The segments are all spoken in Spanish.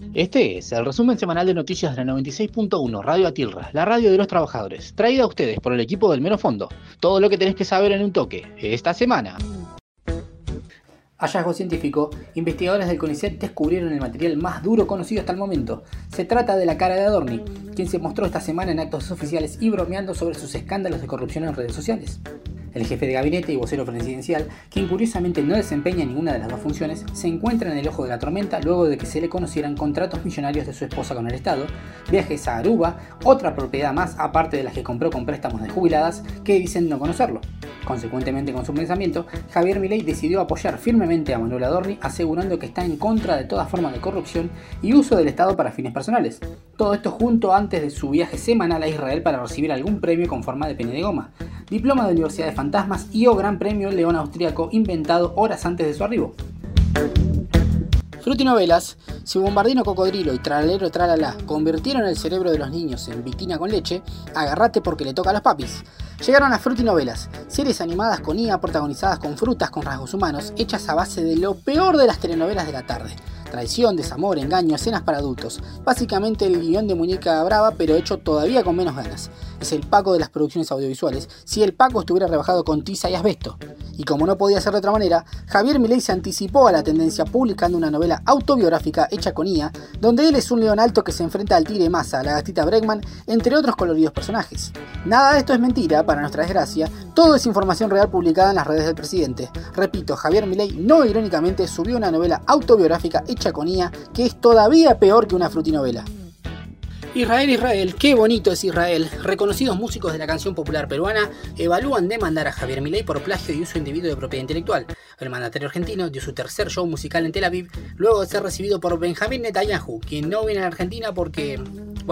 Este es el resumen semanal de noticias de la 96.1 Radio Atilra, la radio de los trabajadores, traída a ustedes por el equipo del Mero Fondo. Todo lo que tenés que saber en un toque, esta semana. Hallazgo científico. Investigadores del CONICET descubrieron el material más duro conocido hasta el momento. Se trata de la cara de Adorni, quien se mostró esta semana en actos oficiales y bromeando sobre sus escándalos de corrupción en redes sociales. El jefe de gabinete y vocero presidencial, quien curiosamente no desempeña ninguna de las dos funciones, se encuentra en el ojo de la tormenta luego de que se le conocieran contratos millonarios de su esposa con el Estado, viajes a Aruba, otra propiedad más aparte de las que compró con préstamos de jubiladas que dicen no conocerlo. Consecuentemente con su pensamiento, Javier Milei decidió apoyar firmemente a Manuel Adorni, asegurando que está en contra de toda forma de corrupción y uso del Estado para fines personales. Todo esto junto antes de su viaje semanal a Israel para recibir algún premio con forma de pene de goma, diploma de Universidad de Fantasmas y o Gran Premio León Austríaco inventado horas antes de su arribo. Frutinovelas, si Bombardino Cocodrilo y Tralero Tralala convirtieron el cerebro de los niños en vitina con leche, agárrate porque le toca a los papis. Llegaron las Frutinovelas, series animadas con IA protagonizadas con frutas con rasgos humanos, hechas a base de lo peor de las telenovelas de la tarde. Traición, desamor, engaño, escenas para adultos. Básicamente el guión de Muñeca Brava, pero hecho todavía con menos ganas. Es el Paco de las producciones audiovisuales, si el Paco estuviera rebajado con tiza y asbesto. Y como no podía ser de otra manera, Javier Milei se anticipó a la tendencia publicando una novela autobiográfica hecha con IA, donde él es un león alto que se enfrenta al tigre Massa, la gatita Bregman, entre otros coloridos personajes. Nada de esto es mentira, para nuestra desgracia, todo es información real publicada en las redes del presidente. Repito, Javier Milei no irónicamente subió una novela autobiográfica hecha con IA que es todavía peor que una frutinovela. Israel, qué bonito es Israel. Reconocidos músicos de la canción popular peruana evalúan demandar a Javier Milei por plagio y uso indebido de propiedad intelectual. El mandatario argentino dio su tercer show musical en Tel Aviv luego de ser recibido por Benjamín Netanyahu, quien no viene a la Argentina porque,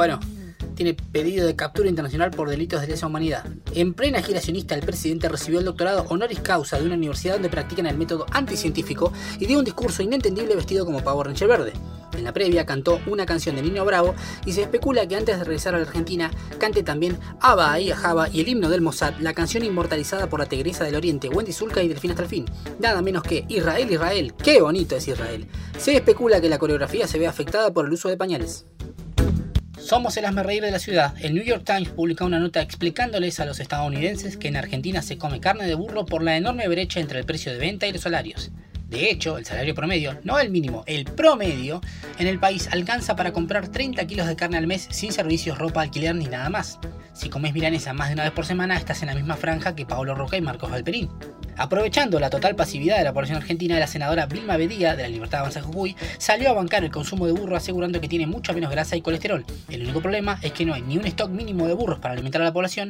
tiene pedido de captura internacional por delitos de lesa humanidad. En plena gira sionista, el presidente recibió el doctorado honoris causa de una universidad donde practican el método anticientífico y dio un discurso inentendible vestido como Power Ranger verde. En la previa cantó una canción de Nino Bravo y se especula que antes de regresar a la Argentina cante también Abba Ahí Jaba y el himno del Mossad, la canción inmortalizada por la tigresa del Oriente, Wendy Zulka y Delfín hasta el fin. Nada menos que Israel, qué bonito es Israel. Se especula que la coreografía se ve afectada por el uso de pañales. Somos el hazmerreír de la ciudad. El New York Times publicó una nota explicándoles a los estadounidenses que en Argentina se come carne de burro por la enorme brecha entre el precio de venta y los salarios. De hecho, el salario promedio, no el mínimo, el promedio, en el país alcanza para comprar 30 kilos de carne al mes sin servicios, ropa, alquiler ni nada más. Si comes milanesa más de una vez por semana, estás en la misma franja que Paolo Roca y Marcos Galperín. Aprovechando la total pasividad de la población argentina, la senadora Vilma Bedía, de la Libertad Avanza Jujuy, salió a bancar el consumo de burro asegurando que tiene mucha menos grasa y colesterol. El único problema es que no hay ni un stock mínimo de burros para alimentar a la población.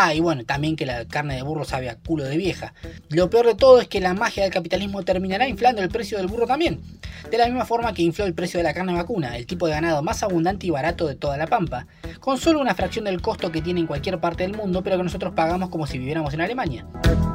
Y también que la carne de burro sabe a culo de vieja. Lo peor de todo es que la magia del capitalismo terminará inflando el precio del burro también. De la misma forma que infló el precio de la carne vacuna, el tipo de ganado más abundante y barato de toda la Pampa, con solo una fracción del costo que tiene en cualquier parte del mundo, pero que nosotros pagamos como si viviéramos en Alemania.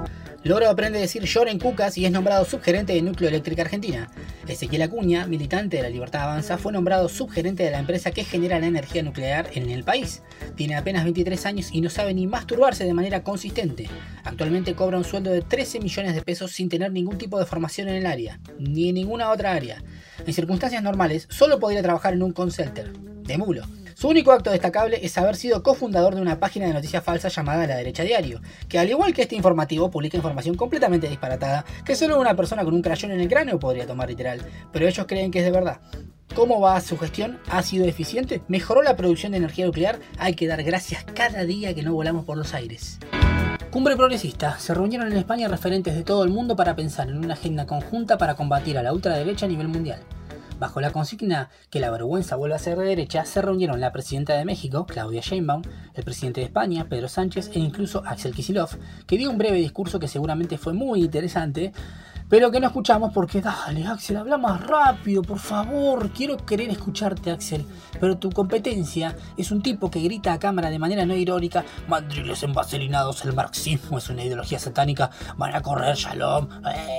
Loro aprende a decir Lloren Cucas y es nombrado subgerente de Núcleo Eléctrica Argentina. Ezequiel Acuña, militante de la Libertad Avanza, fue nombrado subgerente de la empresa que genera la energía nuclear en el país. Tiene apenas 23 años y no sabe ni masturbarse de manera consistente. Actualmente cobra un sueldo de 13 millones de pesos sin tener ningún tipo de formación en el área, ni en ninguna otra área. En circunstancias normales, solo podría trabajar en un call center. De mulo. Su único acto destacable es haber sido cofundador de una página de noticias falsa llamada La Derecha Diario, que al igual que este informativo publica información completamente disparatada que solo una persona con un crayón en el cráneo podría tomar literal, pero ellos creen que es de verdad. ¿Cómo va su gestión? ¿Ha sido eficiente? ¿Mejoró la producción de energía nuclear? Hay que dar gracias cada día que no volamos por los aires. Cumbre progresista. Se reunieron en España referentes de todo el mundo para pensar en una agenda conjunta para combatir a la ultraderecha a nivel mundial. Bajo la consigna que la vergüenza vuelva a ser de derecha, se reunieron la presidenta de México, Claudia Sheinbaum, el presidente de España, Pedro Sánchez, e incluso Axel Kicillof, que dio un breve discurso que seguramente fue muy interesante, pero que no escuchamos porque, dale Axel, habla más rápido, por favor, quiero querer escucharte Axel, pero tu competencia es un tipo que grita a cámara de manera no irónica, mandriles envaselinados, el marxismo es una ideología satánica, van a correr shalom.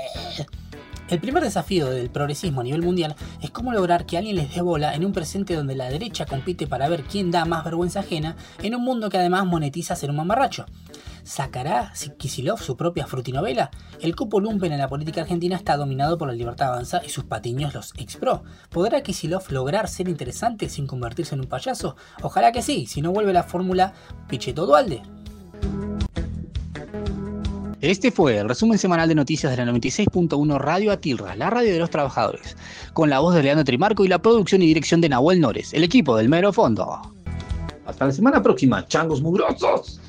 El primer desafío del progresismo a nivel mundial es cómo lograr que alguien les dé bola en un presente donde la derecha compite para ver quién da más vergüenza ajena en un mundo que además monetiza ser un mamarracho. ¿Sacará Kicillof su propia frutinovela? El cupo lumpen en la política argentina está dominado por la Libertad Avanza y sus patiños los ex-pro. ¿Podrá Kicillof lograr ser interesante sin convertirse en un payaso? Ojalá que sí, si no vuelve la fórmula Pichetto-Duhalde. Este fue el resumen semanal de noticias de la 96.1 Radio Atilra, la radio de los trabajadores, con la voz de Leandro Trimarco y la producción y dirección de Nahuel Nores, el equipo del Mero Fondo. Hasta la semana próxima, changos mugrosos.